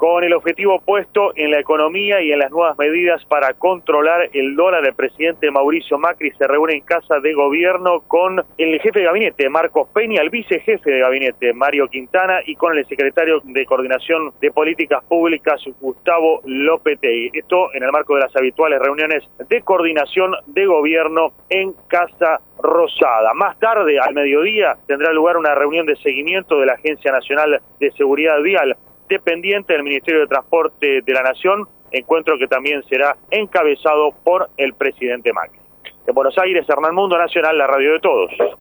Con el objetivo puesto en la economía y en las nuevas medidas para controlar el dólar, el presidente Mauricio Macri se reúne en Casa de Gobierno con el jefe de gabinete, Marcos Peña, el vicejefe de gabinete, Mario Quintana, y con el secretario de Coordinación de Políticas Públicas, Gustavo Lopetegui. Esto en el marco de las habituales reuniones de coordinación de gobierno en Casa Rosada. Más tarde, al mediodía, tendrá lugar una reunión de seguimiento de la Agencia Nacional de Seguridad Vial, dependiente del Ministerio de Transporte de la Nación, encuentro que también será encabezado por el presidente Macri. En Buenos Aires, Hernán Mundo, Nacional, la radio de todos.